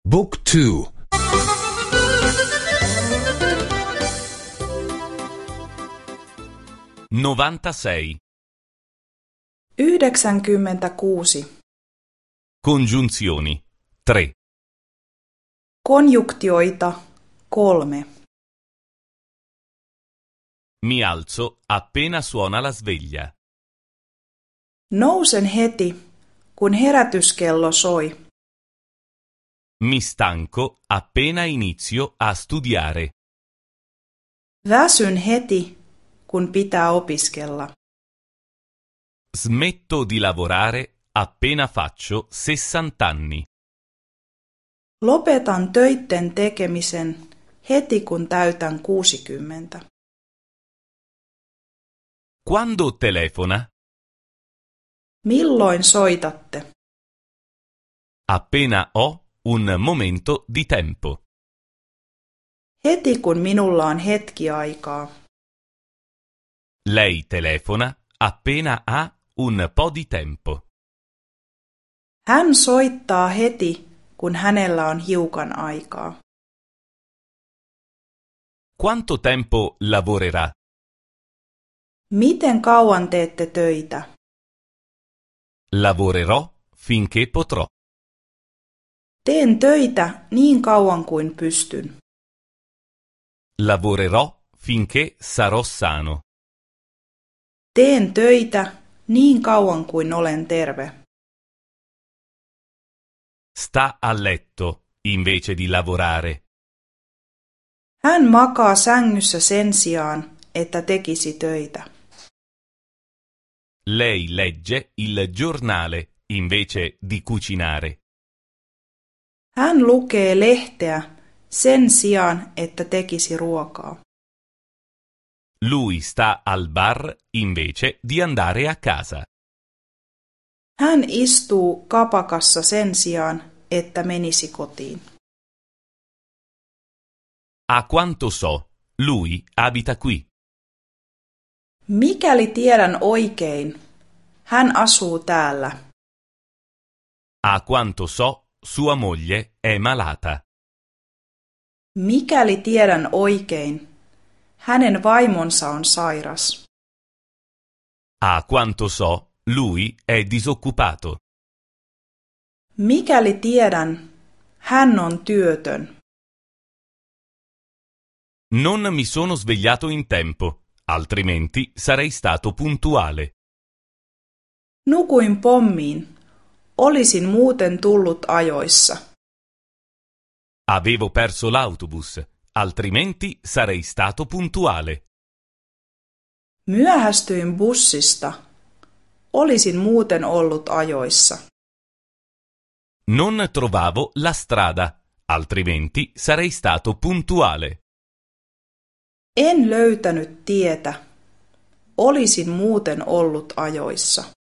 Book 2. 96. 96. Congiunzioni 3. Konjunktioita 3. Mi alzo appena suona la sveglia. Nousen heti, kun herätyskello soi. Mi stanco appena inizio a studiare. Väsyn heti, kun pitää opiskella. Smetto di lavorare appena faccio 60 anni. Lopetan töitten tekemisen heti, kun täytän 60. Quando telefona? Milloin soitatte? Appena ho un momento di tempo. Heti, kun minulla on hetki aikaa. Lei telefona appena ha un po' di tempo. Hän soittaa heti, kun hänellä on hiukan aikaa. Quanto tempo lavorerà? Miten kauan teette töitä? Lavorerò finché potrò. Teen töitä niin kauan kuin pystyn. Lavorerò finché sarò sano. Teen töitä niin kauan kuin olen terve. Sta a letto invece di lavorare. Hän makaa sängyssä sen sijaan, että tekisi töitä. Lei legge il giornale invece di cucinare. Hän lukee lehteä sen sijaan, että tekisi ruokaa. Lui sta al bar invece di andare a casa. Hän istuu kapakassa sen sijaan, että menisi kotiin. A quanto so, lui abita qui. Mikäli tiedän oikein, hän asuu täällä. A quanto so, sua moglie è malata. Mikäli tiedän oikein, hänen vaimonsa on sairas. A quanto so, lui è disoccupato. Mikäli tiedän, hän on työtön. Non mi sono svegliato in tempo, altrimenti sarei stato puntuale. Nukuin pommiin. Olisin muuten tullut ajoissa. Avevo perso l'autobus, altrimenti sarei stato puntuale. Myöhästyin bussista. Olisin muuten ollut ajoissa. Non trovavo la strada, altrimenti sarei stato puntuale. En löytänyt tietä. Olisin muuten ollut ajoissa.